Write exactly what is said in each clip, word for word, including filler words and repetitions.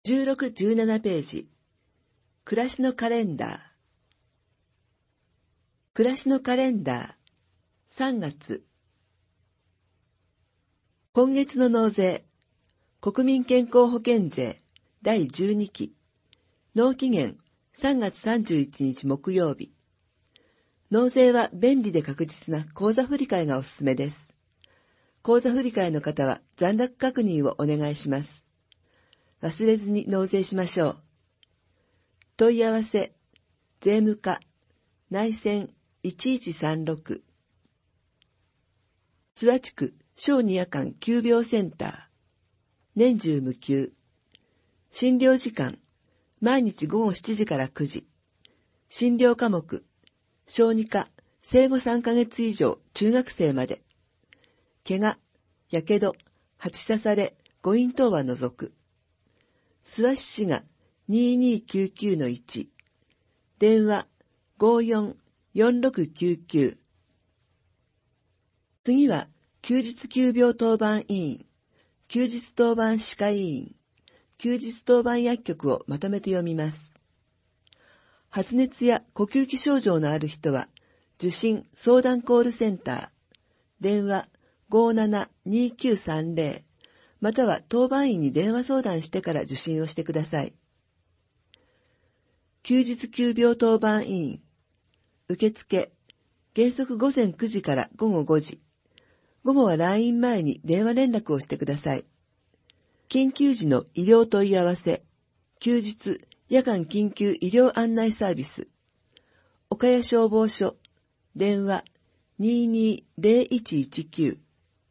じゅうろく、じゅうななページ。暮らしのカレンダー。暮らしのカレンダー。さんがつ。今月の納税。国民健康保険税だいじゅうにき。納期限さんがつさんじゅういちにち木曜日。納税は便利で確実な口座振替がおすすめです。口座振替の方は残高確認をお願いします。忘れずに納税しましょう。問い合わせ、税務課、内線いちいちさんろく。諏訪地区小児夜間急病センター。年中無休。診療時間、毎日ごごしちじからくじ。診療科目、小児科、生後さんかげつ以上中学生まで。怪我、やけど、蜂刺され、誤飲等は除く。諏訪市市が にーにーきゅうきゅうのいち。電話 ごーよんよんろくきゅうきゅう。次は、休日急病当番委員、休日当番歯科医院、休日当番薬局をまとめて読みます。発熱や呼吸器症状のある人は、受診相談コールセンター、電話 ごーななにーきゅうさんぜろ、または当番員に電話相談してから受診をしてください。休日急病当番委員、受付、原則午前くじからごごごじ。午後は来院前に電話連絡をしてください。緊急時の医療問い合わせ、休日、夜間緊急医療案内サービス、岡谷消防署、電話 にーにーぜろいちいちきゅう。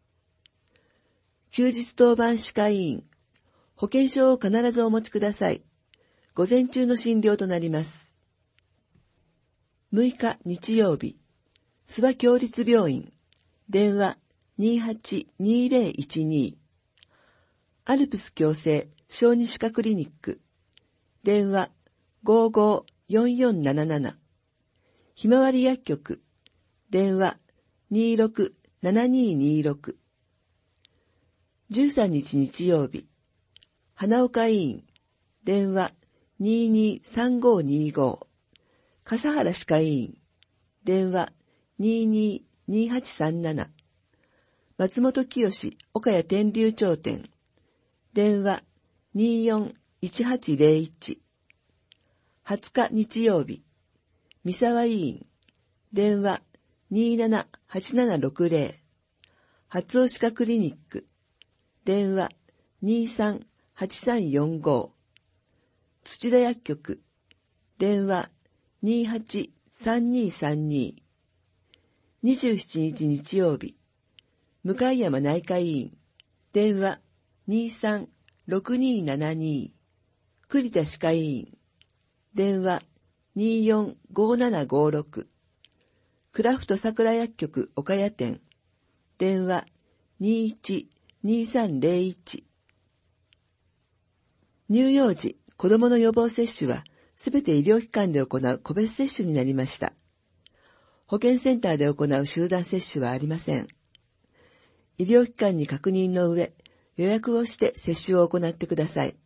休日当番歯科医院、保険証を必ずお持ちください。午前中の診療となります。むいか日曜日、諏訪協立病院、電話 にーはちにーぜろいちに。アルプス矯正小児歯科クリニック、電話 ごーごーよんよんなななな。ひまわり薬局、電話 にーろくななにーにーろく。じゅうさんにち日曜日、花岡医院、電話 にーにーさんごーにーご。笠原歯科医院、電話 にーにーにーはちさんなな。松本清岡谷天竜町店、電話 にーよんいちはちぜろいち。はつか日曜日、三沢医院、電話 にーななはちななろくぜろ。発尾歯科クリニック、電話 にーさんはちさんよんご。土田薬局、電話 にーはちさんにーさんに。にじゅうしちにち日曜日、向山内科医院、電話 にーさんろくにーななに。栗田歯科医院、電話 にーよんごーななごーろく。クラフト桜薬局岡谷店、電話 にーいちにーさんぜろいち。乳幼児、子供の予防接種はすべて医療機関で行う個別接種になりました。保健センターで行う集団接種はありません。医療機関に確認の上、予約をして接種を行ってください。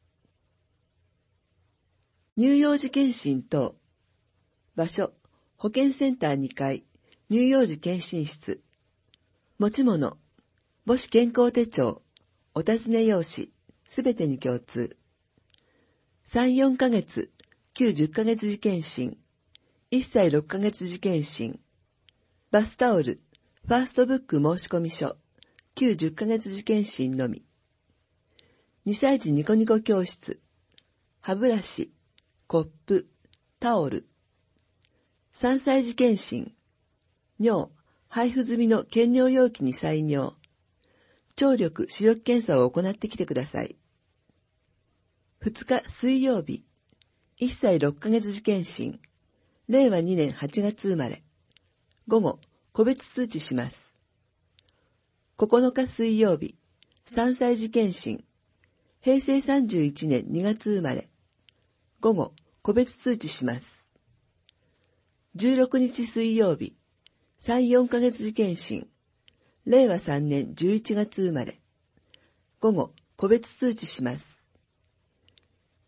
乳幼児健診等。場所、保健センターにかい、乳幼児健診室。持ち物、母子健康手帳、お尋ね用紙、すべてに共通。さん、よんかげつ、きゅう、じゅっかげつ時健診、いっさいろっかげつ時健診。バスタオル、ファーストブック申込書、きゅう、じゅっかげつ時健診のみ。にさい児ニコニコ教室、歯ブラシ、コップ、タオル。さんさい児健診、尿、配布済みの検尿容器に採尿。聴力、視力検査を行ってきてください。ふつか水曜日、いっさいろっかげつ時健診、れいわにねんはちがつ生まれ。午後、個別通知します。ここのか水曜日、さんさい児健診、へいせいさんじゅういちねんにがつ生まれ。午後、個別通知します。じゅうろくにち水曜日、さん、よんかげつ時健診、れいわさんねんじゅういちがつ生まれ。午後、個別通知します。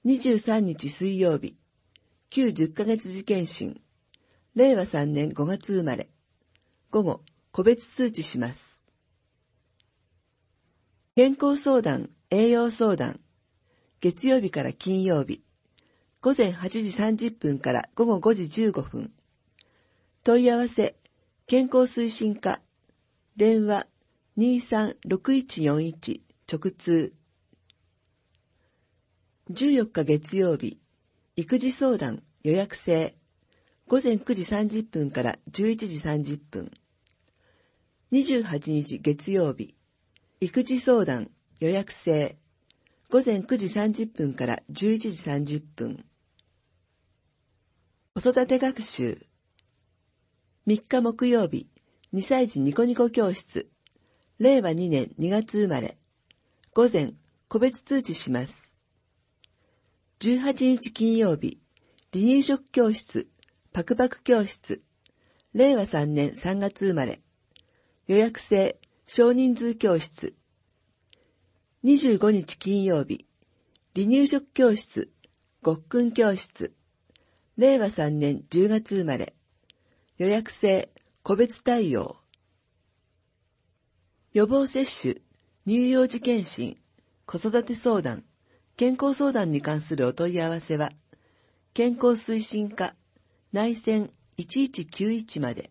にじゅうさんにち水曜日、旧じゅっかげつ次検診、れいわさんねんごがつ生まれ、午後、個別通知します。健康相談、栄養相談、月曜日から金曜日、午前はちじさんじゅっぷんから午後ごじじゅうごふん。問い合わせ、健康推進課、電話 にさんろくいちよんいち 直通。じゅうよっか月曜日、育児相談予約制、午前くじさんじゅっぷんからじゅういちじさんじゅっぷん。にじゅうはちにち月曜日、育児相談予約制、午前くじさんじゅっぷんからじゅういちじさんじゅっぷん。子育て学習。みっか木曜日、にさい児ニコニコ教室、れいわにねんにがつ生まれ、午前、個別通知します。じゅうはちにち金曜日、離乳食教室、パクパク教室、れいわさんねんさんがつ生まれ、予約制、少人数教室。にじゅうごにち金曜日、離乳食教室、ごっくん教室、れいわさんねんじゅうがつ生まれ、予約制、個別対応。予防接種、乳幼児検診、子育て相談、健康相談に関するお問い合わせは、健康推進課、内線いちいちきゅういちまで。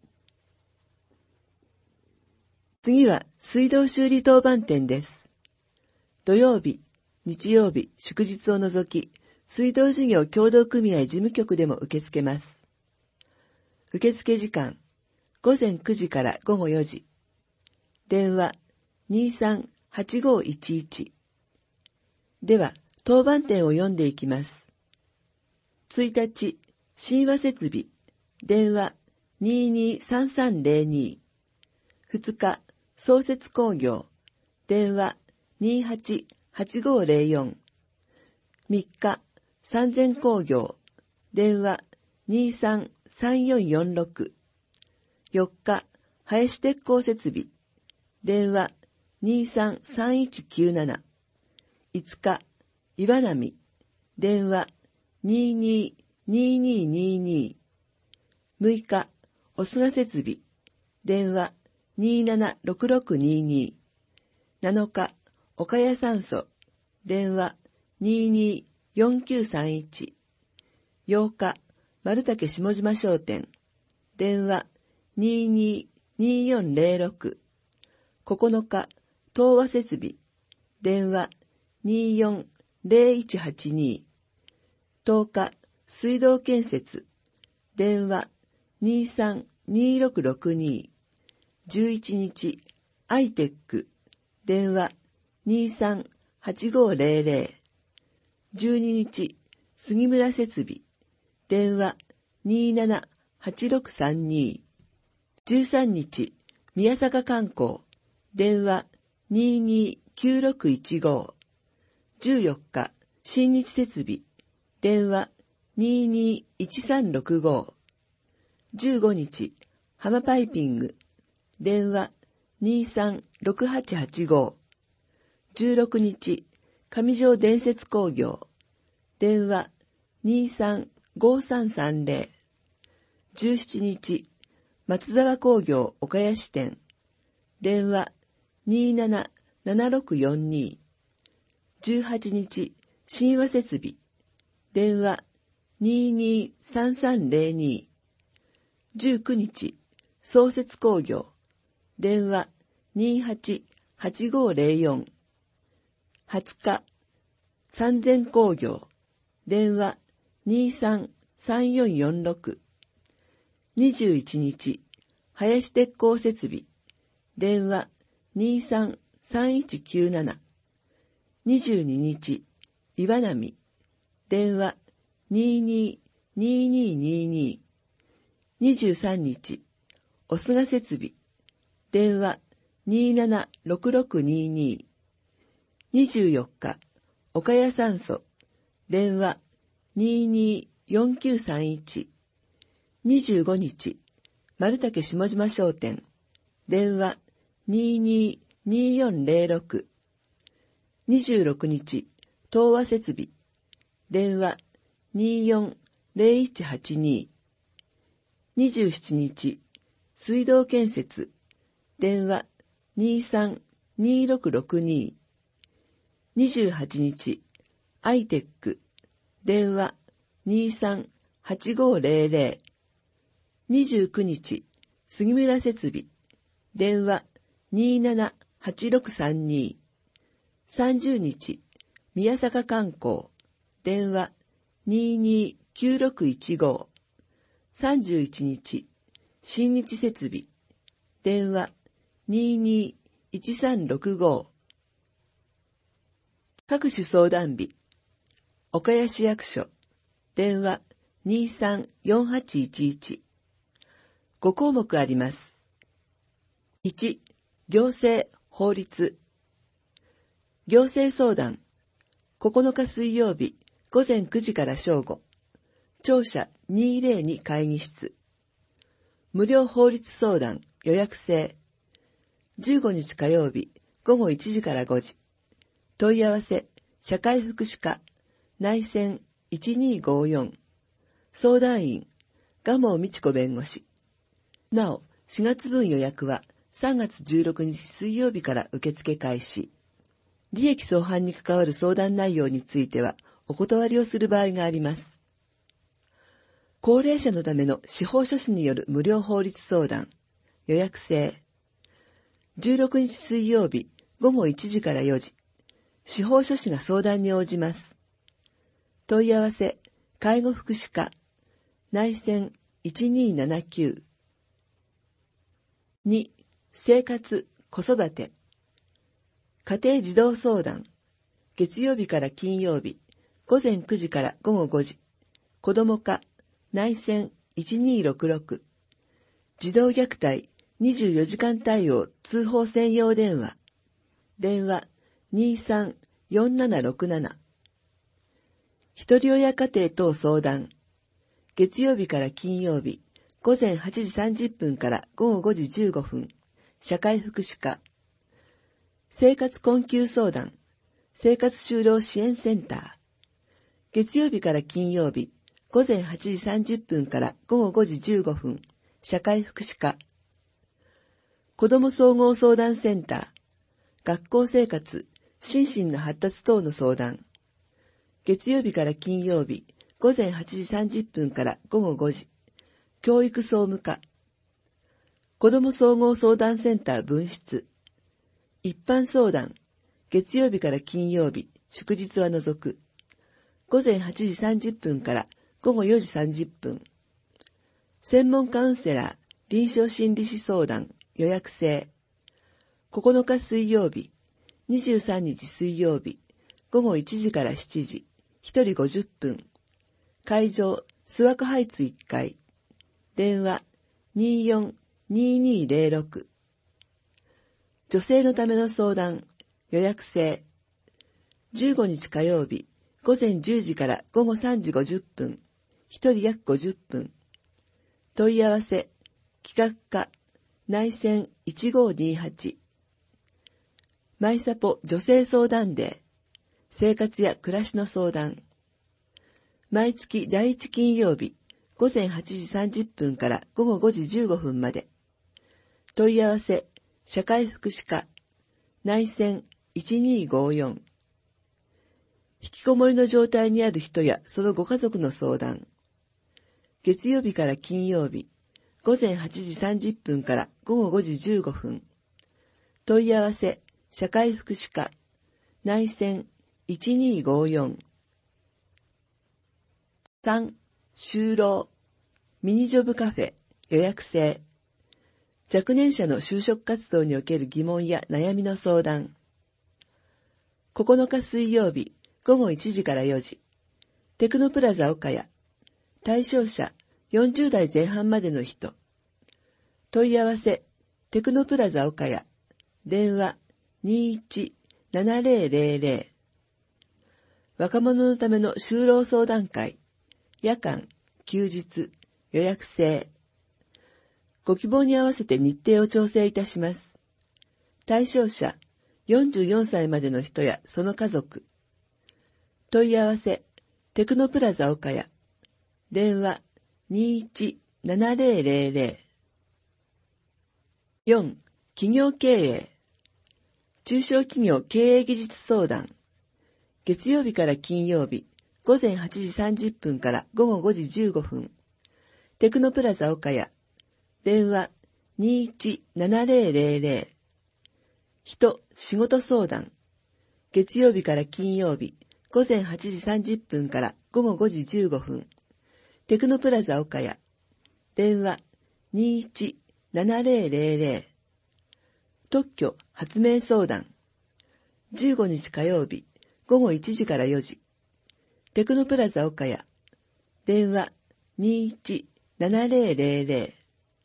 次は水道修理当番店です。土曜日、日曜日、祝日を除き、水道事業協同組合事務局でも受け付けます。受付時間、ごぜんくじからごごよじ。電話、にさんはちごいちいち。では、当番店を読んでいきます。いちにち、親和設備、電話、にーにーさんさんぜろに。ふつか、創設工業、電話、にーはちはちごぜろよん。みっか、三千工業、電話、にーさんさんよんよんろく。よっか、林鉄工設備、電話、にーさんさんいちきゅうなな。いつか、岩波、電話、にーにーにーにーにーにー。むいか、おすが設備、電話、にーななろくろくにーにー。なのか、岡谷酸素、電話、にーにーよんきゅうさんいち。ようか、丸竹下島商店、電話、にーにーにーよんぜろろく。ここのか、東和設備、電話、にーよんぜろいちはちに。とおか、水道建設、電話、にーさんにーろくろくに。じゅういちにち、アイテック、電話、にーさんはちごぜろぜろ。じゅうににち、杉村設備、電話、にーななはちろくさんに。じゅうさんにち、宮坂観光、電話、にーにーきゅうろくいちご。じゅうよっか、新日設備、電話、にーにーいちさんろくご。じゅうごにち、浜パイピング、電話、にーさんろくはちはちご。じゅうろくにち、上条伝説工業、電話、にーさんごさんさんぜろ。じゅうしちにち、松沢工業岡谷支店、電話、にーななななろくよんに。じゅうはちにち、親和設備、電話、にーにーさんさんぜろに。じゅうくにち、創設工業、電話、にーはちはちごぜろよん。はつか、三千工業、電話、にーさんさんよんよんろく。にじゅういちにち、林鉄工設備、電話、にーさんさんいちきゅうなな。にじゅうににち、岩波、電話、にーにーにーにーにーに。にじゅうさんにち、おすが設備、電話、にーななろくろくにーに。にじゅうよっか、岡谷酸素、電話、にーにーよんきゅうさんいち。にじゅうごにち、丸竹下島商店、電話、にーにーにーよんぜろろく。にじゅうろくにち、東和設備、 電話にーよんゼロいちはちに。にじゅうしちにち、水道建設、電話にーさんにーろくろくに。にじゅうはちにち、アイテック、電話にーさんはちごゼロゼロ。にじゅうくにち、杉村設備、電話にーななはちろくさんに。さんじゅうにち、宮坂観光、電話にーにーきゅうろくいちご。さんじゅういちにち、新日設備、電話にーにーいちさんろくご。各種相談日、岡谷市役所、電話にーさんよんはちいちいち。ご項目あります。いち、行政、法律。行政相談、ここのか水曜日、午前くじから正午。庁舎にーぜろに会議室。無料法律相談予約制。じゅうごにち火曜日午後いちじからごじ。問い合わせ社会福祉課内線いちにーごーよん。相談員蒲生美智子弁護士。なお、しがつぶん予約はさんがつじゅうろくにち水曜日から受付開始。利益相反に関わる相談内容についてはお断りをする場合があります。高齢者のための司法書士による無料法律相談、予約制。じゅうろくにち水曜日午後いちじからよじ、司法書士が相談に応じます。問い合わせ、介護福祉課、内線いちにーななきゅう。に、生活、子育て。家庭児童相談、月曜日から金曜日、午前くじから午後ごじ、子ども課、内線いちにーろくろく。児童虐待にじゅうよじかん対応通報専用電話。電話にーさんよんななろくなな。ひとり親家庭等相談。月曜日から金曜日、午前はちじさんじゅっぷんから午後ごじじゅうごふん。社会福祉課。生活困窮相談。生活就労支援センター。月曜日から金曜日、午前はちじさんじゅっぷんから午後ごじじゅうごふん、社会福祉課。子ども総合相談センター、学校生活、心身の発達等の相談。月曜日から金曜日、午前はちじさんじゅっぷんから午後ごじ、教育総務課。子ども総合相談センター分室。一般相談、月曜日から金曜日、祝日は除く。午前はちじさんじゅっぷんから午後よじさんじゅっぷん。専門カウンセラー、臨床心理士相談、予約制。ここのか水曜日、にじゅうさんにち水曜日、午後いちじからしちじ、ひとりごじゅっぷん。会場、諏訪湖ハイツいっかい。電話、にーよんにーにーゼロろく。女性のための相談、予約制。じゅうごにち火曜日、午前じゅうじから午後さんじごじゅっぷん。ひとり約ごじゅっぷん。問い合わせ、企画課、内線いちごーにーはち。マイサポ女性相談デー、生活や暮らしの相談。毎月だいいち金曜日、午前はちじさんじゅっぷんから午後ごじじゅうごふんまで。問い合わせ、社会福祉課、内線いちにーごーよん。引きこもりの状態にある人やそのご家族の相談。月曜日から金曜日、午前はちじさんじゅっぷんから午後ごじじゅうごふん。問い合わせ、社会福祉課、内線いちにーごーよん。さん、就労、ミニジョブカフェ、予約制。若年者の就職活動における疑問や悩みの相談。ここのか水曜日、午後いちじからよじ、テクノプラザ岡谷。対象者よんじゅうだいぜん半までの人。問い合わせ、テクノプラザ岡谷。電話にーいちななぜろぜろぜろ。若者のための就労相談会。夜間、休日、予約制。ご希望に合わせて日程を調整いたします。対象者よんじゅうよんさいまでの人やその家族。問い合わせ、 テクノプラザ岡谷、電話 にいちななぜろぜろぜろ。よん. 企業経営、中小企業経営技術相談、月曜日から金曜日、午前はちじさんじゅっぷんから午後ごじじゅうごふん。テクノプラザ岡谷、電話 にいちななぜろぜろぜろ。人、仕事相談、月曜日から金曜日、午前はちじさんじゅっぷんから午後ごじじゅうごふん。テクノプラザ岡谷、電話 にいちななぜろぜろぜろ。特許、発明相談、じゅうごにち火曜日、午後いちじからよじ。テクノプラザ岡谷、電話 にいちななぜろぜろぜろ。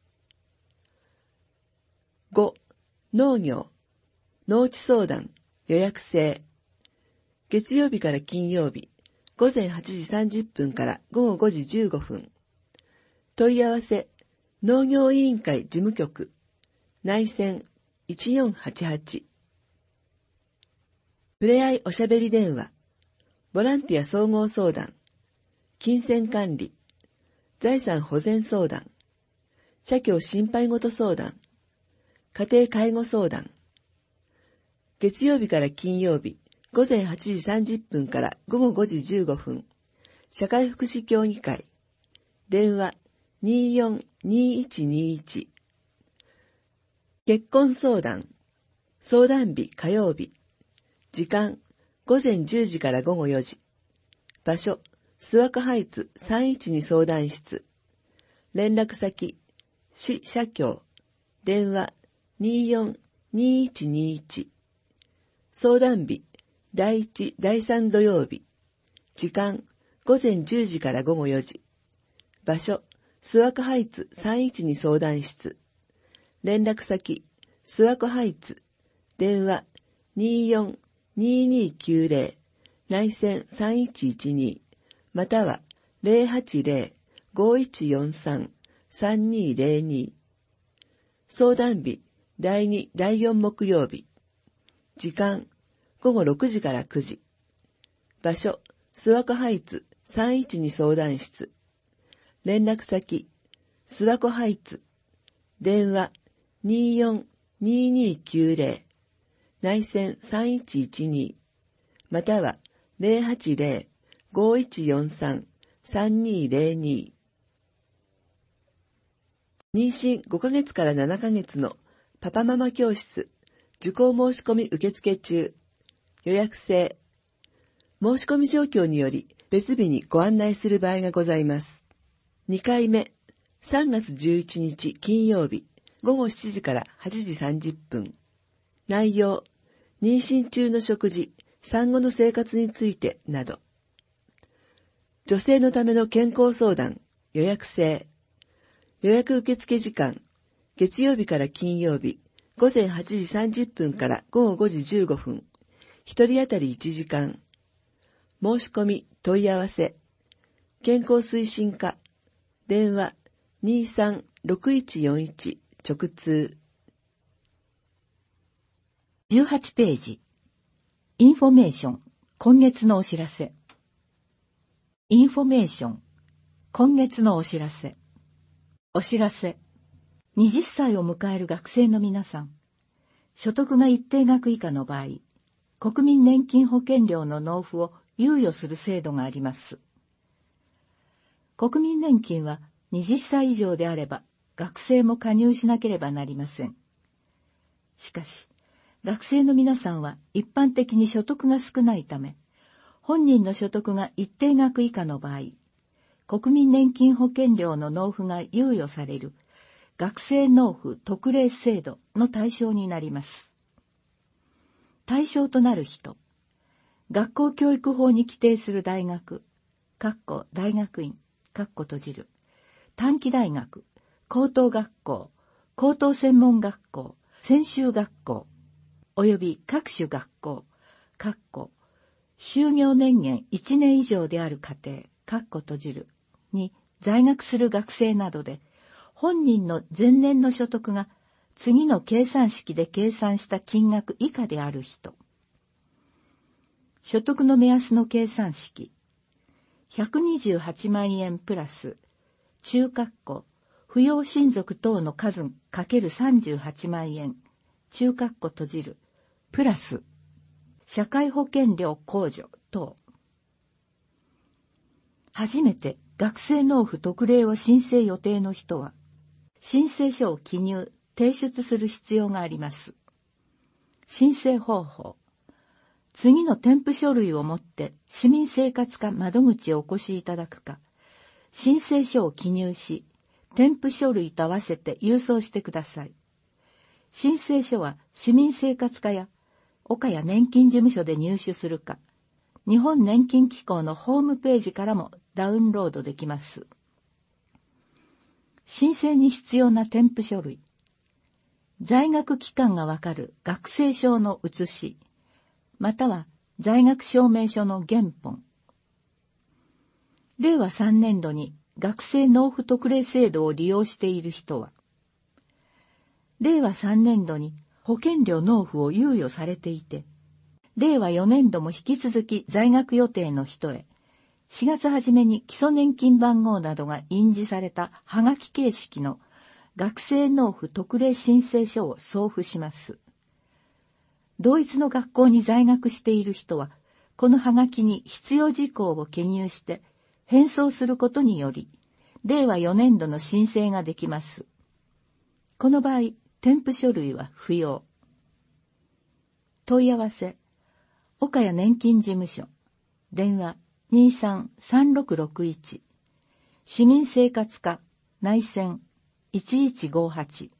ご. 農業、農地相談、予約制。月曜日から金曜日、午前はちじさんじゅっぷんから午後ごじじゅうごふん。問い合わせ、農業委員会事務局、内線いちよんはちはち。ふれあいおしゃべり電話、ボランティア総合相談、金銭管理、財産保全相談、社協心配事相談、家庭介護相談。月曜日から金曜日、午前はちじさんじゅっぷんから午後ごじじゅうごふん、社会福祉協議会、電話 にーよんにーいちにーいち。結婚相談、相談日火曜日、時間午前じゅうじから午後よじ。場所、諏訪湖ハイツさんいちに相談室。連絡先、市社協、電話 にーよんにーいちにーいち。相談日、だいいち、だいさん土曜日。時間、午前じゅうじから午後よじ。場所、諏訪湖ハイツさんいちに相談室。連絡先、諏訪湖ハイツ。電話、にーよんにーにーきゅうぜろ、内線さんいちいちに、または ゼロはちゼロ ごいちよんさん さんにーぜろに。相談日、だいに、だいよん木曜日。時間、午後ろくじからくじ。場所、諏訪湖ハイツさんいちに相談室。連絡先、諏訪湖ハイツ。電話、にーよんにーにーきゅうぜろ、内線さんいちいちに、または ゼロはちゼロ ごいちよんさん さんにーぜろに。妊娠ごかげつからななかげつのパパママ教室、受講申し込み受付中、予約制。申し込み状況により別日にご案内する場合がございます。にかいめ、さんがつじゅういちにち金曜日、午後しちじからはちじさんじゅっぷん。内容、妊娠中の食事、産後の生活についてなど。女性のための健康相談、予約制。予約受付時間、月曜日から金曜日、午前はちじさんじゅっぷんから午後ごじじゅうごふん。一人当たりいちじかん。申し込み、問い合わせ。健康推進課。電話 にーさんろくいちよんいち 直通。 じゅうはちページ。インフォメーション、今月のお知らせ。インフォメーション、今月のお知らせ。お知らせ。はたちを迎える学生の皆さん。所得が一定額以下の場合、国民年金保険料の納付を猶予する制度があります。国民年金ははたち以上であれば、学生も加入しなければなりません。しかし、学生の皆さんは一般的に所得が少ないため、本人の所得が一定額以下の場合、国民年金保険料の納付が猶予される学生納付特例制度の対象になります。対象となる人、学校教育法に規定する大学、括弧大学院、括弧閉じる、短期大学、高等学校、高等専門学校、専修学校、および各種学校、括弧就業年限いちねん以上である家庭、括弧閉じる、に在学する学生などで、本人の前年の所得が次の計算式で計算した金額以下である人。所得の目安の計算式。 ひゃくにじゅうはちまんえんプラス、中括弧、扶養親族等の数かけるさんじゅうはちまんえん、中括弧閉じる、プラス、社会保険料控除等。初めて学生納付特例を申請予定の人は、申請書を記入、提出する必要があります。申請方法。次の添付書類を持って市民生活課窓口へお越しいただくか、申請書を記入し、添付書類と合わせて郵送してください。申請書は市民生活課や岡谷年金事務所で入手するか、日本年金機構のホームページからもダウンロードできます。申請に必要な添付書類。在学期間がわかる学生証の写し、または在学証明書の原本。れいわさんねんどに学生納付特例制度を利用している人は、れいわさんねんどに保険料納付を猶予されていて、れいわよねんども引き続き在学予定の人へ、しがつ初めに基礎年金番号などが印字されたはがき形式の学生納付特例申請書を送付します。同一の学校に在学している人は、このはがきに必要事項を記入して返送することにより、れいわよねんどの申請ができます。この場合、添付書類は不要。問い合わせ、岡谷年金事務所、電話 にさんさんろくろくいち、市民生活課、内線いちいちごはち。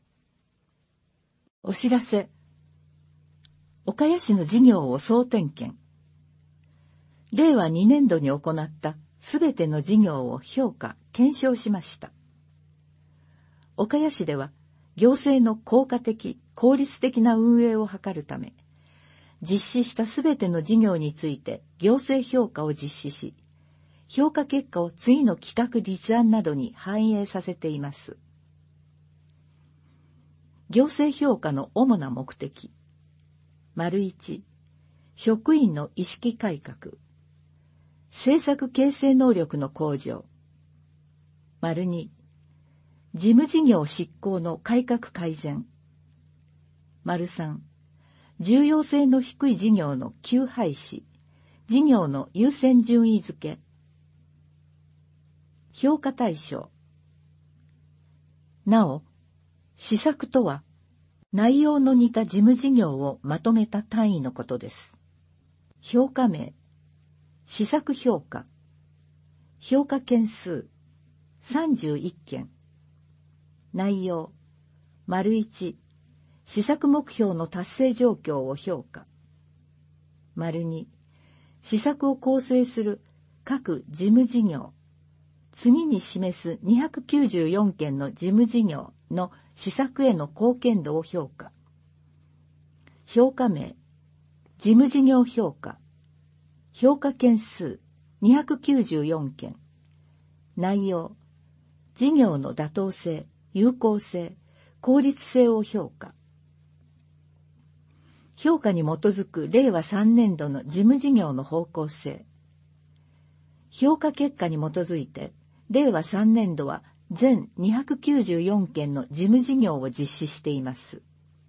お知らせ、岡谷市の事業を総点検。れいわにねんどに行ったすべての事業を評価、検証しました。岡谷市では、行政の効果的、効率的な運営を図るため、実施したすべての事業について行政評価を実施し、評価結果を次の企画立案などに反映させています。行政評価の主な目的。丸一、職員の意識改革。政策形成能力の向上。丸二、事務事業執行の改革改善。丸三、重要性の低い事業の休廃止、事業の優先順位付け。評価対象。なお、施策とは、内容の似た事務事業をまとめた単位のことです。評価名、施策評価、評価件数、さんじゅういっけん。内容、丸一、施策目標の達成状況を評価。丸二、施策を構成する各事務事業、次に示すにひゃくきゅうじゅうよんけんの事務事業の施策への貢献度を評価。評価名、事務事業評価、評価件数にひゃくきゅうじゅうよんけん。内容、事業の妥当性、有効性、効率性を評価。評価に基づくれいわさんねんどの事務事業の方向性。評価結果に基づいて、れいわさんねんどは全にひゃくきゅうじゅうよんけんの事務事業を実施しています。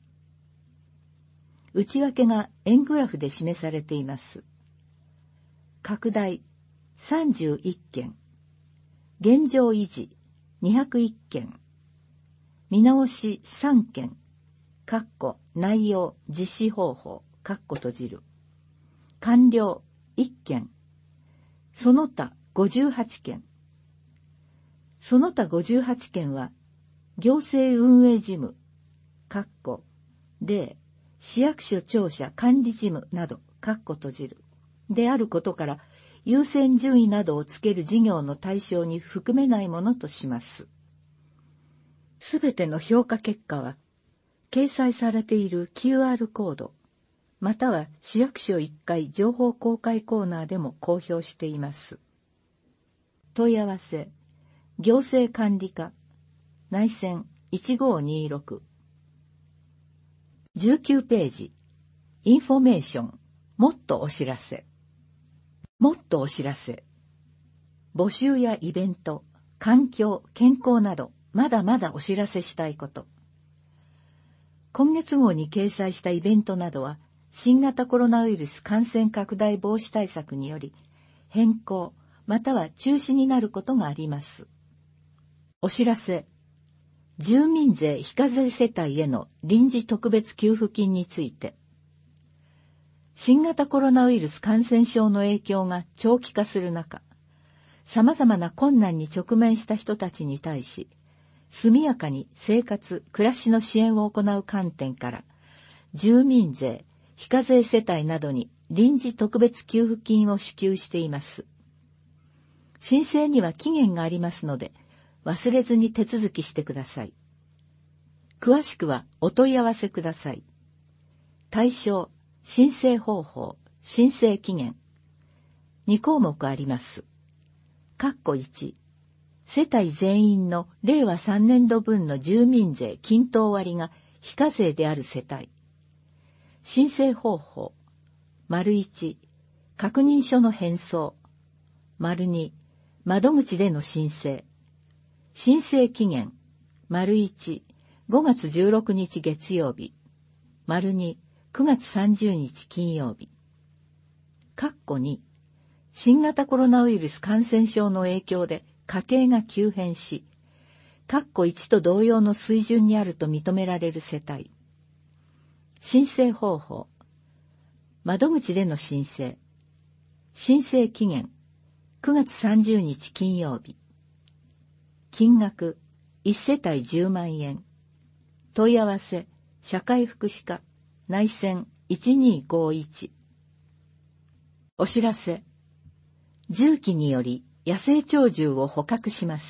内訳が円グラフで示されています。拡大さんじゅういっけん、現状維持にひゃくいっけん、見直しさんけん、括弧内容実施方法、括弧閉じる。完了いっけん、その他ごじゅうはちけん。その他ごじゅうはちけんは、行政運営事務、括弧例、市役所庁舎管理事務など、括弧閉じる。であることから、優先順位などをつける事業の対象に含めないものとします。すべての評価結果は、掲載されている キューアール コード、または市役所いっかい情報公開コーナーでも公表しています。問い合わせ、行政管理課、内線いちごにろく。じゅうきゅうページ、インフォメーション、もっとお知らせ。もっとお知らせ。 募集やイベント、環境、健康など、まだまだお知らせしたいこと。今月号に掲載したイベントなどは、新型コロナウイルス感染拡大防止対策により、変更、または中止になることがあります。お知らせ。住民税非課税世帯への臨時特別給付金について、新型コロナウイルス感染症の影響が長期化する中、様々な困難に直面した人たちに対し、速やかに生活、暮らしの支援を行う観点から、住民税、非課税世帯などに臨時特別給付金を支給しています。申請には期限がありますので、忘れずに手続きしてください。詳しくはお問い合わせください。対象、申請方法、申請期限。に項目あります。括弧いち、世帯全員のれいわさんねんど分の住民税均等割が非課税である世帯。申請方法、丸いち、確認書の返送。丸に、窓口での申請。申請期限、丸いち、ごがつじゅうろくにち月曜日。丸に、くがつさんじゅうにち金曜日。括弧に、新型コロナウイルス感染症の影響で家計が急変し、括弧いちと同様の水準にあると認められる世帯。申請方法、窓口での申請。申請期限、くがつさんじゅうにち金曜日。金額、いち世帯じゅうまんえん。問い合わせ、社会福祉課、内線いちにごいち。お知らせ。銃器により野生鳥獣を捕獲します。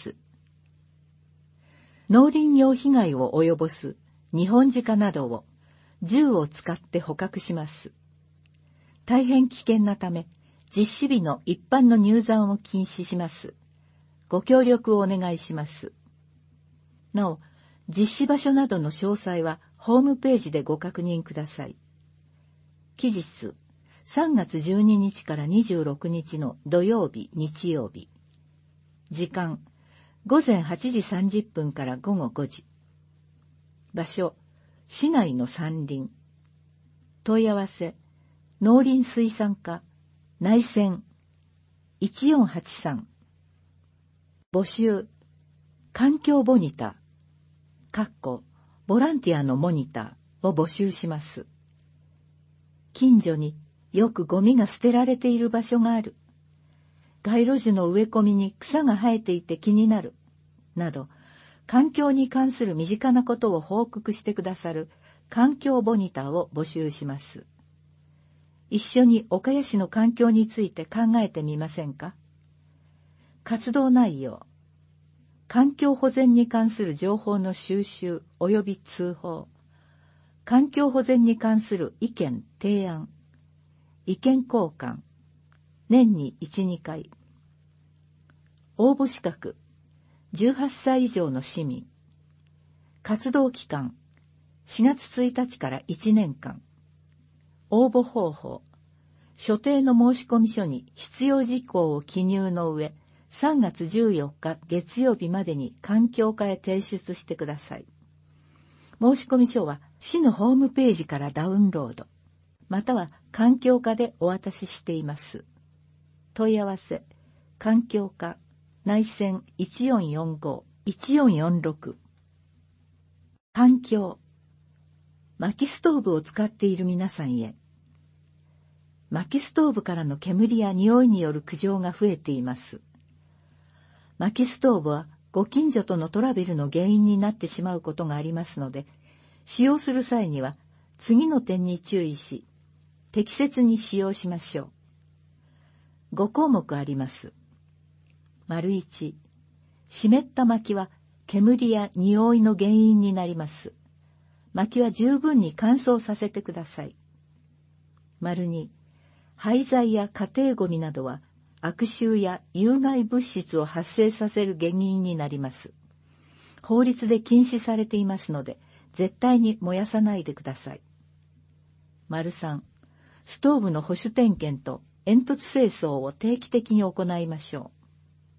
農林業被害を及ぼすニホンジカなどを銃を使って捕獲します。大変危険なため、実施日の一般の入山を禁止します。ご協力をお願いします。なお、実施場所などの詳細はホームページでご確認ください。期日、さんがつじゅうににちからにじゅうろくにちの土曜日、日曜日。時間、ごぜんはちじさんじゅっぷんからごごごじ。場所、市内の山林。問い合わせ、農林水産課、内線いちよんはちさん。募集、環境モニター、かっこボランティアのモニターを募集します。近所によくゴミが捨てられている場所がある。街路樹の植え込みに草が生えていて気になる。など、環境に関する身近なことを報告してくださる環境モニターを募集します。一緒に岡谷市の環境について考えてみませんか？活動内容、環境保全に関する情報の収集及び通報、環境保全に関する意見提案、意見交換、年にいち、にかい。応募資格、じゅうはっさい以上の市民。活動期間、しがつついたちからいちねんかん。応募方法、所定の申込書に必要事項を記入の上、さんがつじゅうよっか月曜日までに環境課へ提出してください。申込書は市のホームページからダウンロード、または環境課でお渡ししています。問い合わせ、環境課、内線いちよんよんご、いちよんよんろく。環境、薪ストーブを使っている皆さんへ。薪ストーブからの煙や匂いによる苦情が増えています。薪ストーブはご近所とのトラブルの原因になってしまうことがありますので、使用する際には次の点に注意し、適切に使用しましょう。ご項目あります。丸いち、湿った薪は煙や匂いの原因になります。薪は十分に乾燥させてください。丸に、廃材や家庭ゴミなどは悪臭や有害物質を発生させる原因になります。法律で禁止されていますので、絶対に燃やさないでください。丸さん、ストーブの保守点検と煙突清掃を定期的に行いましょう。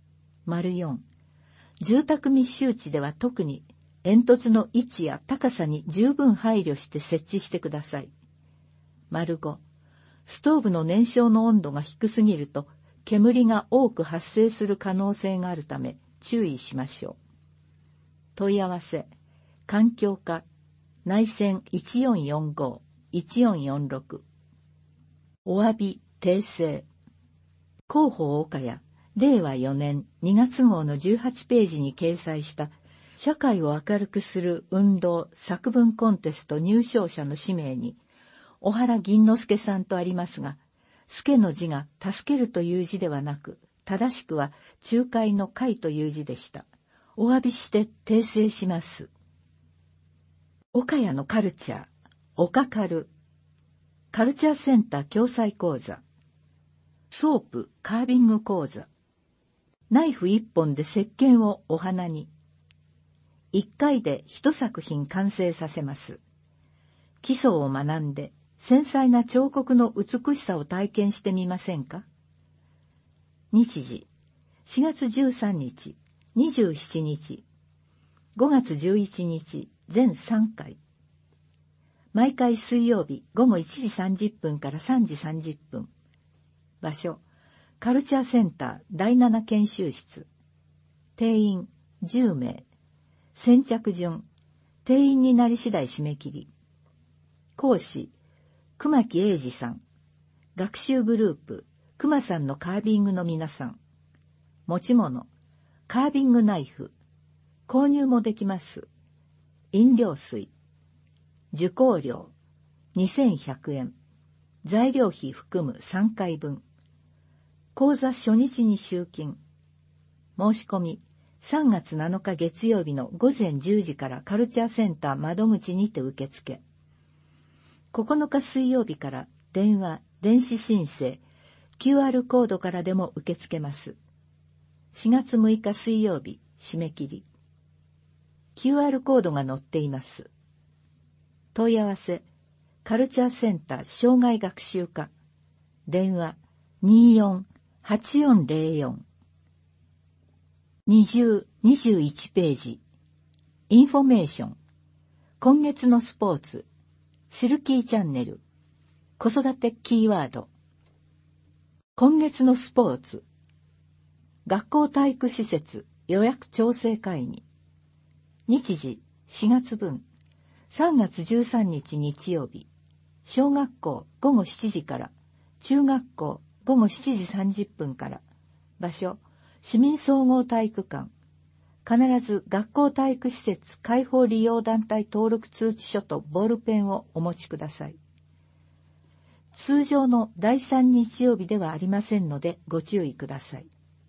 よん、住宅密集地では特に煙突の位置や高さに十分配慮して設置してください。ご、ストーブの燃焼の温度が低すぎると煙が多く発生する可能性があるため注意しましょう。問い合わせ、環境課、内線いちよんよんご、いちよんよんろく。お詫び、訂正。広報岡谷、れいわよねんにがつ号のじゅうはちページに掲載した社会を明るくする運動作文コンテスト入賞者の氏名に、小原銀之助さんとありますが、助の字が助けるという字ではなく、正しくは仲介の会という字でした。お詫びして訂正します。岡谷のカルチャー、岡カル。カルチャーセンター共済講座。ソープカービング講座。ナイフ一本で石鹸をお花に。一回で一作品完成させます。基礎を学んで繊細な彫刻の美しさを体験してみませんか？日時、しがつじゅうさんにち、にじゅうしちにち、ごがつじゅういちにち、全さんかい。毎回水曜日ごごいちじさんじゅっぷんからさんじさんじゅっぷん。場所、カルチャーセンターだいなな研修室。定員じゅうめい。先着順。定員になり次第締め切り。講師、熊木英二さん。学習グループ、熊さんのカービングの皆さん。持ち物、カービングナイフ。購入もできます。飲料水。受講料、にせんひゃくえん。材料費含むさんかいぶん。講座初日に集金。申し込み、さんがつなのか月曜日のごぜんじゅうじからカルチャーセンター窓口にて受付。ここのか水曜日から電話、電子申請、キューアール コードからでも受け付けます。しがつむいか水曜日、締め切り。キューアール コードが載っています。問い合わせ、カルチャーセンター障害学習課。電話、にじゅうよん はちよんぜろよん。にじゅう、にじゅういちページ。インフォメーション。今月のスポーツ。シルキーチャンネル。子育てキーワード。今月のスポーツ。学校体育施設予約調整会議。日時しがつぶん。さんがつじゅうさんにち日曜日。小学校ごごしちじから。中学校ごごしちじさんじゅっぷんから。場所、市民総合体育館。必ず学校体育施設開放利用団体登録通知書とボールペンをお持ちください。通常のだいさん日曜日ではありませんのでご注意ください。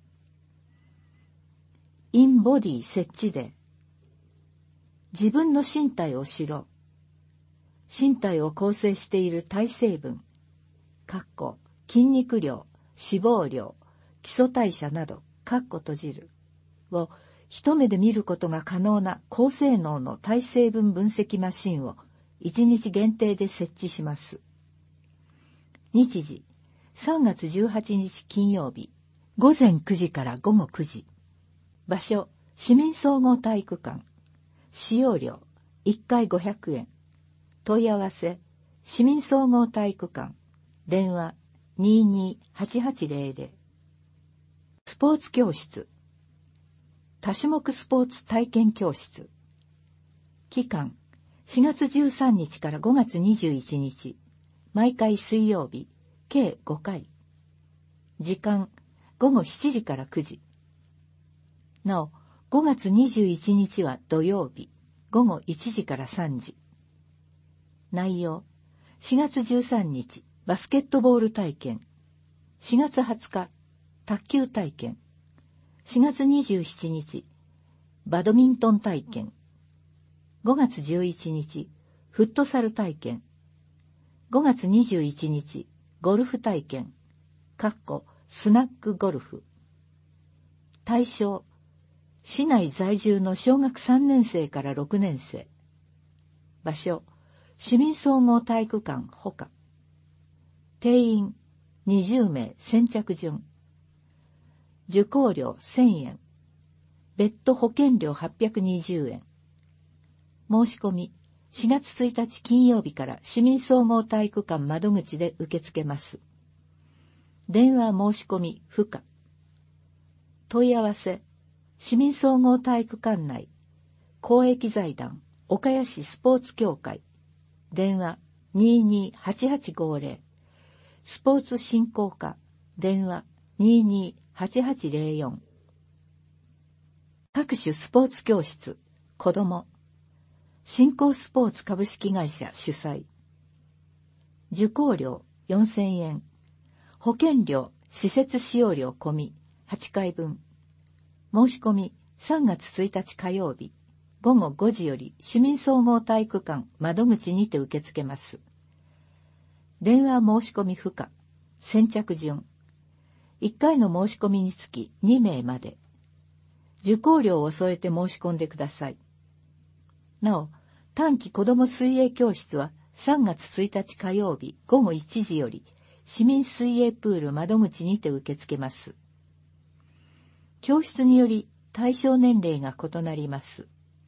インボディ設置で、自分の身体を知ろ。身体を構成している体成分、かっこ筋肉量、脂肪量、基礎代謝など、かっこ閉じる、を一目で見ることが可能な高性能の体成分分析マシンをいちにち限定で設置します。日時、さんがつじゅうはちにち金曜日、ごぜんくじからごごくじ。場所、市民総合体育館。使用料、いっかいごひゃくえん。問い合わせ、市民総合体育館。電話、にじゅうに はちはちぜろぜろ。スポーツ教室。多種目スポーツ体験教室。期間、しがつじゅうさんにちからごがつにじゅういちにち。毎回水曜日、計ごかい。時間、ごごしちじからくじ。なお、ごがつにじゅういちにちは土曜日、ごごいちじからさんじ。内容、しがつじゅうさんにち、バスケットボール体験。しがつはつか、卓球体験。しがつにじゅうしちにち、バドミントン体験。ごがつじゅういちにち、フットサル体験。ごがつにじゅういちにち、ゴルフ体験。かっこスナックゴルフ。対象、市内在住の小学さんねんせいからろくねんせい。場所、市民総合体育館ほか。定員にじゅうめい先着順。受講料せんえん。 別途保険料はっぴゃくにじゅうえん。申し込み、しがつついたち金曜日から市民総合体育館窓口で受け付けます。電話申し込み不可。問い合わせ、市民総合体育館内、公益財団、岡谷市スポーツ協会、電話 にーにーはちはちごぜろ、スポーツ振興課、電話 にーにーはちはちぜろよん。各種スポーツ教室、子ども、振興スポーツ株式会社主催。受講料よんせんえん。保険料、施設使用料込みはちかいぶん。申し込みさんがつついたち火曜日、ごごごじより市民総合体育館窓口にて受け付けます。電話申し込み不可。先着順。いっかいの申し込みにつきにめいまで。受講料を添えて申し込んでください。なお、短期子ども水泳教室はさんがつついたち火曜日ごごいちじより市民水泳プール窓口にて受け付けます。教室により対象年齢が異なります。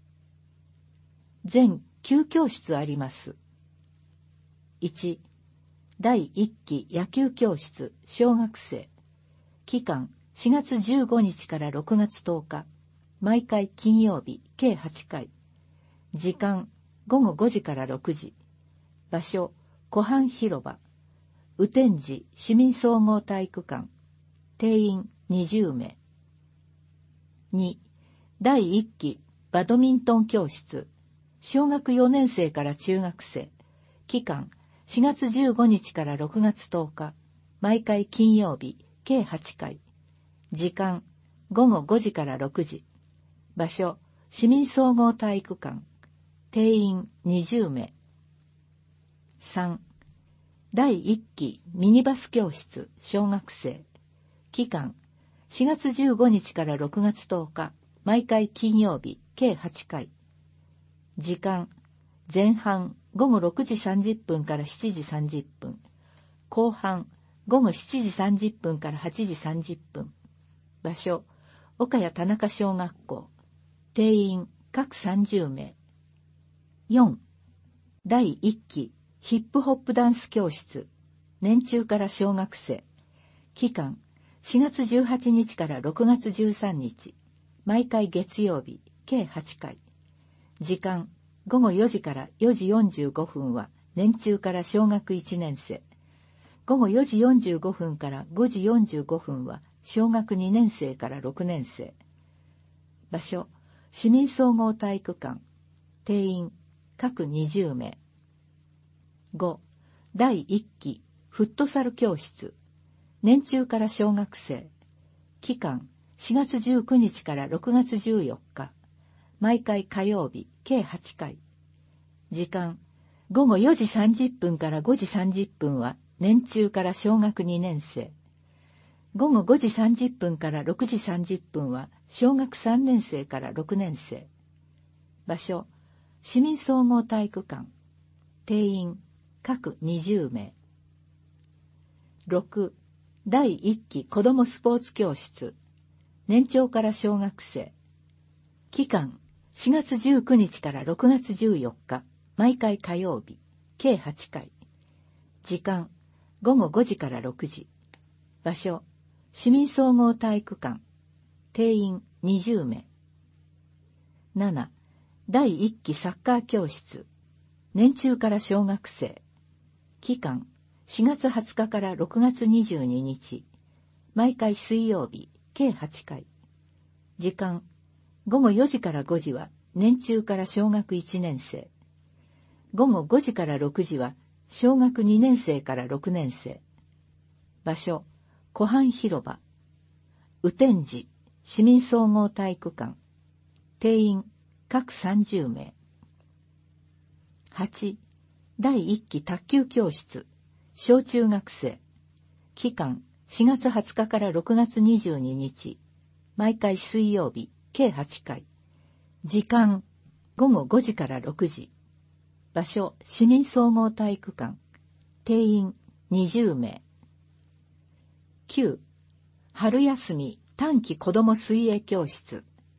全きゅうきょうしつあります。いち、だいいっき野球教室小学生。期間しがつじゅうごにちからろくがつとおか。毎回金曜日計はちかい。時間ごごごじからろくじ。場所湖畔広場。雨天時市民総合体育館。定員にじゅうめい。に、だいいっきバドミントン教室。小学よねんせいから中学生。期間しがつじゅうごにちからろくがつとおか。毎回金曜日計はちかい。時間ごごごじからろくじ。場所市民総合体育館。定員にじゅうめい。さん、だいいっきミニバス教室小学生。期間しがつじゅうごにちからろくがつとおか。毎回金曜日計はちかい。時間前半ごごろくじさんじゅっぷんからしちじさんじゅっぷん。後半ごごしちじさんじゅっぷんからはちじさんじゅっぷん。場所岡谷田中小学校。定員各さんじゅうめい。よん、だいいっきヒップホップダンス教室。年中から小学生。期間しがつじゅうはちにちからろくがつじゅうさんにち。毎回月曜日計はちかい。時間ごごよじからよじよんじゅうごふんは年中から小学いちねんせい。ごごよじよんじゅうごふんからごじよんじゅうごふんは小学にねんせいからろくねんせい。場所市民総合体育館。定員各にじゅうめい。ご、だいいっきフットサル教室。年中から小学生。期間しがつじゅうくにちからろくがつじゅうよっか。毎回火曜日計はちかい。時間ごごよじさんじゅっぷんからごじさんじゅっぷんは年中から小学にねんせい。ごごごじさんじゅっぷんからろくじさんじゅっぷんは小学さんねんせいからろくねんせい。場所市民総合体育館。定員各にじゅうめい。ろく、だいいっき子どもスポーツ教室。年長から小学生。期間しがつじゅうくにちからろくがつじゅうよっか。毎回火曜日計はちかい。時間ごごごじからろくじ。場所市民総合体育館。定員にじゅうめい。なな、だいいっきサッカー教室。年中から小学生。期間しがつはつかからろくがつにじゅうににち。毎回水曜日計はちかい。時間ごごよじからごじは年中から小学いちねんせい。ごごごじからろくじは小学にねんせいからろくねんせい。場所湖畔広場。雨天時市民総合体育館。定員各さんじゅうめい。はち、だいいっき卓球教室。小中学生。期間しがつはつかからろくがつにじゅうににち。毎回水曜日計はちかい。時間ごごごじからろくじ。場所市民総合体育館。定員にじゅうめい。きゅう、春休み短期子ども水泳教室。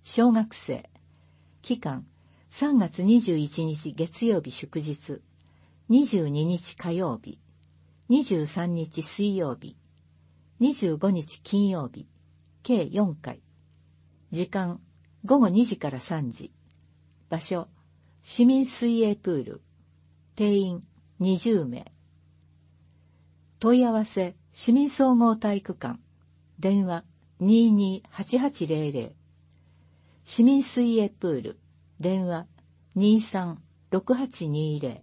小学生。期間、さんがつにじゅういちにち月曜日祝日、にじゅうににち火曜日、にじゅうさんにち水曜日、にじゅうごにち金曜日、計よんかい。時間、ごごにじからさんじ。場所、市民水泳プール。定員、にじゅうめい。問い合わせ、市民総合体育館。電話、にーにーはちはちゼロゼロ。市民水泳プール。電話、にーさんろくはちにーゼロ。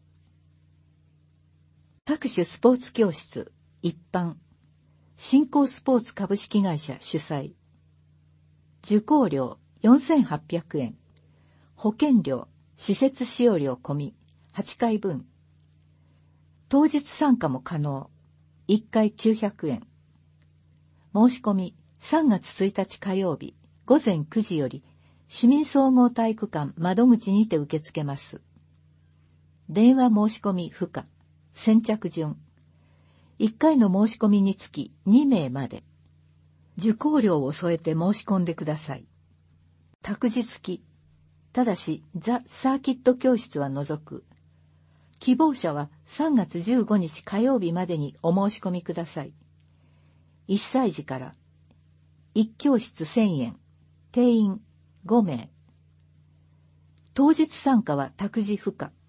各種スポーツ教室、一般。新興スポーツ株式会社主催。受講料よんせんはっぴゃくえん。保険料、施設使用料込みはちかいぶん。当日参加も可能。いっかいきゅうひゃくえん。申し込みさんがつついたち火曜日ごぜんくじより市民総合体育館窓口にて受け付けます。電話申し込み不可。先着順。いっかいの申し込みにつきにめいまで。受講料を添えて申し込んでください。託児付き。ただし、ザ・サーキット教室は除く。希望者はさんがつじゅうごにち火曜日までにお申し込みください。いっさいじから。いち教室せんえん。定員ごめい。当日参加は託児不可。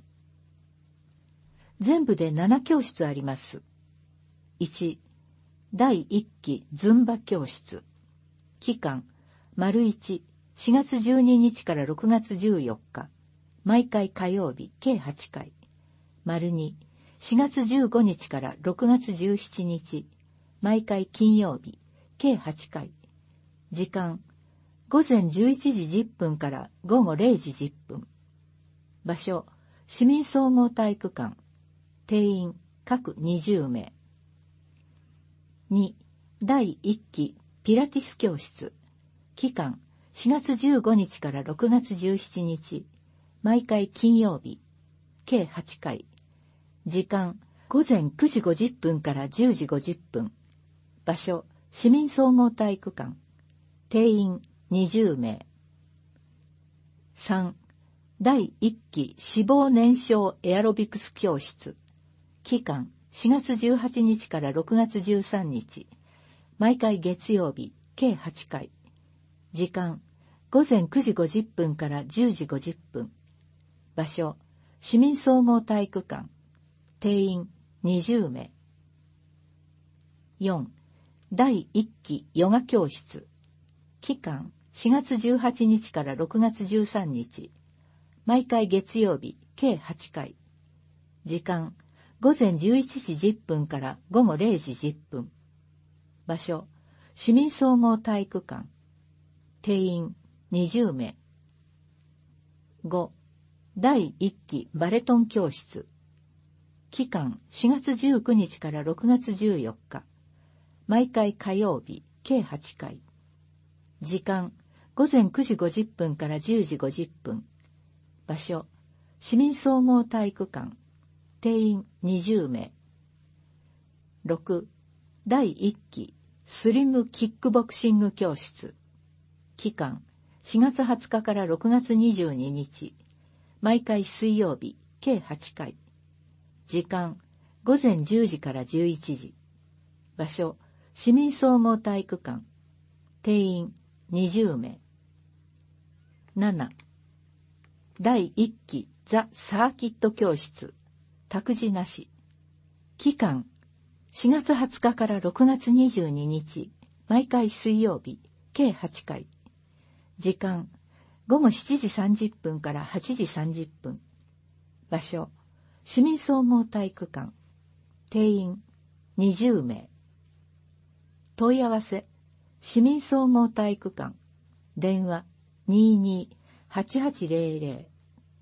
全部でなな教室あります。いち、だいいっきズンバ教室。期間、丸いち、しがつじゅうににちからろくがつじゅうよっか。毎回火曜日、計はちかい。丸に、しがつじゅうごにちからろくがつじゅうしちにち。毎回金曜日、計はちかい。時間、ごぜんじゅういちじじゅっぷんからごごれいじじゅっぷん。場所、市民総合体育館。定員、各にじゅうめい。に、だいいっきピラティス教室。期間、しがつじゅうごにちからろくがつじゅうしちにち。毎回金曜日、計はちかい。時間、ごぜんくじごじゅっぷんからじゅうじごじゅっぷん。場所、市民総合体育館。定員にじゅうめい。さん、だいいっき脂肪燃焼エアロビクス教室。期間、しがつじゅうはちにちからろくがつじゅうさんにち。毎回月曜日、計はちかい。時間、ごぜんくじごじゅっぷんからじゅうじごじゅっぷん。場所、市民総合体育館。定員にじゅうめい。よん、だいいっきヨガ教室。期間、しがつじゅうはちにちからろくがつじゅうさんにち。毎回月曜日、計はちかい。時間、ごぜんじゅういちじじゅっぷんからごごれいじじゅっぷん。場所、市民総合体育館。定員にじゅうめい。ご、だいいっきバレトン教室。期間、しがつじゅうくにちからろくがつじゅうよっか。毎回火曜日、計はちかい。時間、ごぜんくじごじゅっぷんからじゅうじごじゅっぷん。場所、市民総合体育館。定員にじゅうめい。ろく、だいいっきスリムキックボクシング教室。期間、しがつはつかからろくがつにじゅうににち。毎回水曜日、計はちかい。時間、ごぜんじゅうじからじゅういちじ。場所、市民総合体育館。定員にじゅうめい。なな、だいいっきザ・サーキット教室。託児なし。期間、しがつはつかからろくがつにじゅうににち。毎回水曜日、計はちかい。時間、ごごしちじさんじゅっぷんからはちじさんじゅっぷん。場所、市民総合体育館。定員にじゅうめい。問い合わせ、市民総合体育館。電話にーにーはちはちゼロゼロ。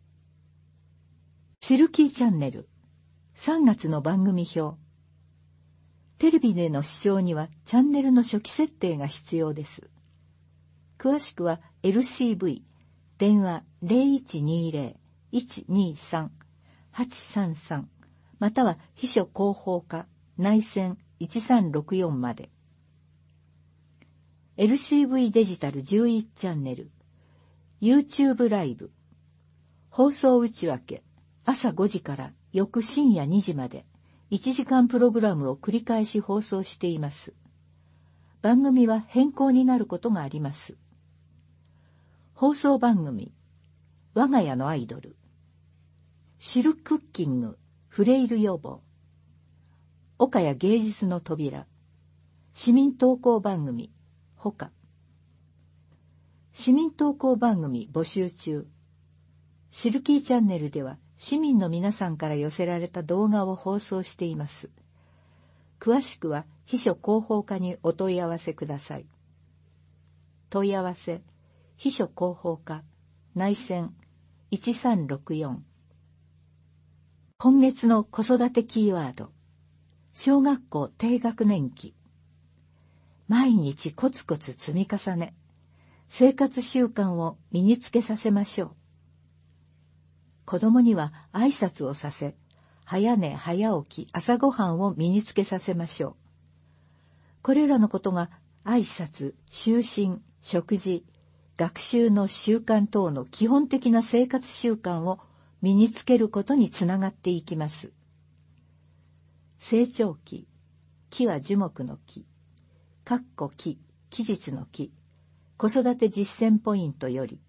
シルキーチャンネル。さんがつの番組表。テレビでの視聴にはチャンネルの初期設定が必要です。詳しくは エルシーブイ、電話 ゼロいちにゼロ いちにさん はちさんさん、または秘書広報課内線いちさんろくよんまで。エルシーブイ デジタルじゅういちチャンネル、 YouTube ライブ、放送内訳、朝ごじから翌深夜にじまでいちじかんプログラムを繰り返し放送しています。番組は変更になることがあります。放送番組、我が家のアイドル、シルクッキング、フレイル予防、岡谷芸術の扉、市民投稿番組、ほか。市民投稿番組募集中。シルキーチャンネルでは市民の皆さんから寄せられた動画を放送しています。詳しくは秘書広報課にお問い合わせください。問い合わせ、秘書広報課、内線いちさんろくよん。今月の子育てキーワード、小学校低学年期。毎日コツコツ積み重ね、生活習慣を身につけさせましょう。子供には挨拶をさせ、早寝早起き朝ごはんを身につけさせましょう。これらのことが挨拶、就寝、食事、学習の習慣等の基本的な生活習慣を身につけることにつながっていきます。成長期、期は樹木の木、かっこ期、期日の期、子育て実践ポイントより、